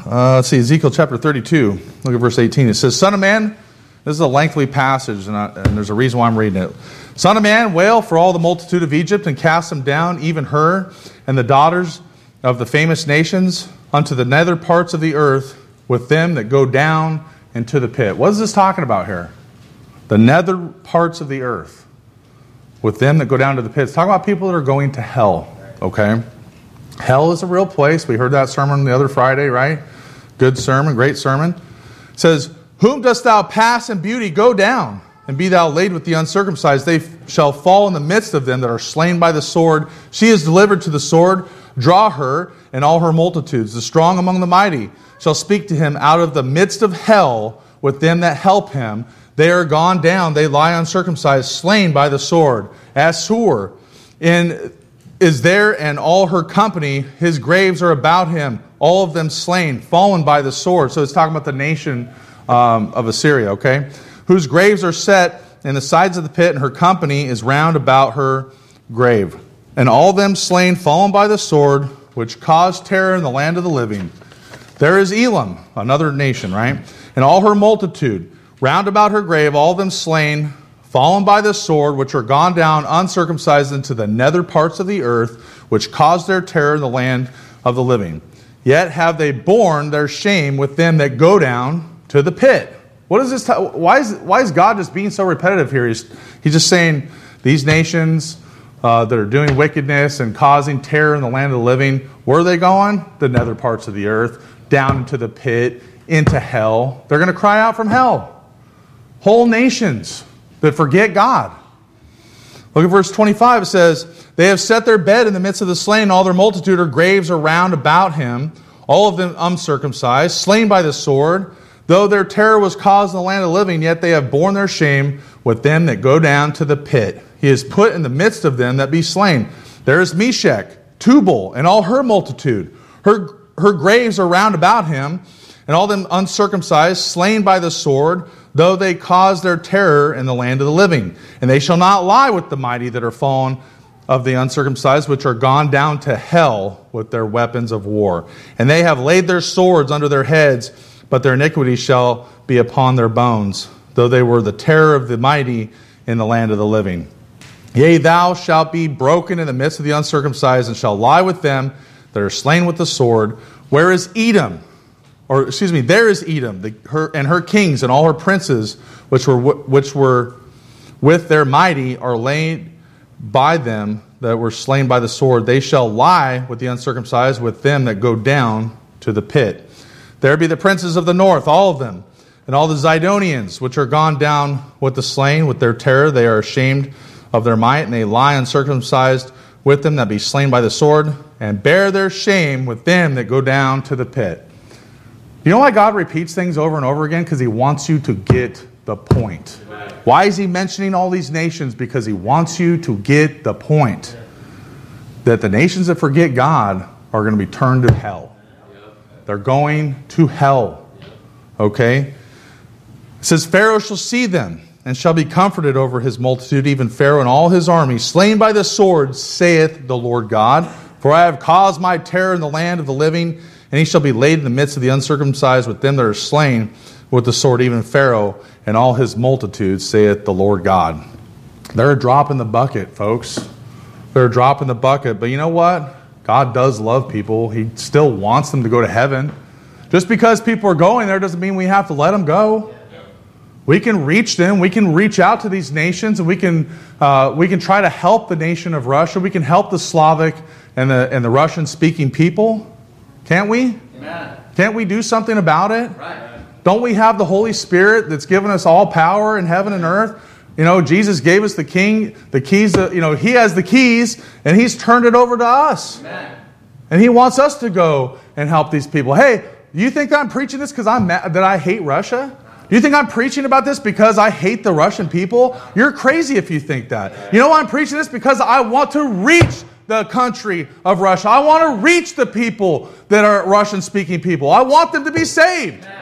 Let's see, Ezekiel chapter 32. Look at verse 18. It says, Son of man, this is a lengthy passage, and there's a reason why I'm reading it. Son of man, wail for all the multitude of Egypt, and cast them down, even her, and the daughters of the famous nations, unto the nether parts of the earth, with them that go down into the pit. What is this talking about here? The nether parts of the earth, with them that go down to the pit. It's talking about people that are going to hell, okay? Hell is a real place. We heard that sermon the other Friday, right? Good sermon, great sermon. It says, Whom dost thou pass in beauty? Go down, and be thou laid with the uncircumcised. They shall fall in the midst of them that are slain by the sword. She is delivered to the sword. Draw her and all her multitudes. The strong among the mighty shall speak to him out of the midst of hell with them that help him. They are gone down. They lie uncircumcised, slain by the sword. Assur is there, and all her company. His graves are about him. All of them slain, fallen by the sword. So it's talking about the nation of Assyria, okay? Whose graves are set in the sides of the pit, and her company is round about her grave. And all them slain, fallen by the sword, which caused terror in the land of the living. There is Elam, another nation, right? And all her multitude, round about her grave, all them slain, fallen by the sword, which are gone down uncircumcised into the nether parts of the earth, which caused their terror in the land of the living. Yet have they borne their shame with them that go down to the pit. What is this? Why is God just being so repetitive here? He's just saying these nations that are doing wickedness and causing terror in the land of the living, where are they going? The nether parts of the earth, down into the pit, into hell. They're going to cry out from hell. Whole nations that forget God. Look at verse 25. It says, They have set their bed in the midst of the slain. All their multitude, or graves are round about him. All of them uncircumcised, slain by the sword. Though their terror was caused in the land of the living, yet they have borne their shame with them that go down to the pit. He is put in the midst of them that be slain. There is Meshech, Tubal, and all her multitude. Her graves are round about him, and all them uncircumcised, slain by the sword, though they caused their terror in the land of the living. And they shall not lie with the mighty that are fallen of the uncircumcised, which are gone down to hell with their weapons of war. And they have laid their swords under their heads, but their iniquity shall be upon their bones, though they were the terror of the mighty in the land of the living. Yea, thou shalt be broken in the midst of the uncircumcised, and shall lie with them that are slain with the sword. Where is Edom? There is Edom, and her kings and all her princes, which were with their mighty, are laid by them that were slain by the sword. They shall lie with the uncircumcised, with them that go down to the pit. There be the princes of the north, all of them, and all the Zidonians, which are gone down with the slain, with their terror. They are ashamed of their might, and they lie uncircumcised with them that be slain by the sword, and bear their shame with them that go down to the pit. You know why God repeats things over and over again? Because He wants you to get the point. Amen. Why is He mentioning all these nations? Because He wants you to get the point. That the nations that forget God are going to be turned to hell. They're going to hell. Okay? It says, Pharaoh shall see them, and shall be comforted over his multitude, even Pharaoh and all his army, slain by the sword, saith the Lord God. For I have caused my terror in the land of the living, and he shall be laid in the midst of the uncircumcised with them that are slain with the sword, even Pharaoh and all his multitude, saith the Lord God. They're a drop in the bucket, folks. They're a drop in the bucket. But you know what? God does love people. He still wants them to go to heaven. Just because people are going there doesn't mean we have to let them go. We can reach them. We can reach out to these nations, and we can try to help the nation of Russia. We can help the Slavic and the Russian-speaking people. Can't we? Amen. Can't we do something about it? Right. Don't we have the Holy Spirit that's given us all power in heaven and earth? You know, Jesus gave us the keys. He has the keys, and He's turned it over to us. Amen. And He wants us to go and help these people. Hey, do you think that I'm preaching this because that I hate Russia? Do you think I'm preaching about this because I hate the Russian people? You're crazy if you think that. You know why I'm preaching this? Because I want to reach the country of Russia. I want to reach the people that are Russian-speaking people. I want them to be saved.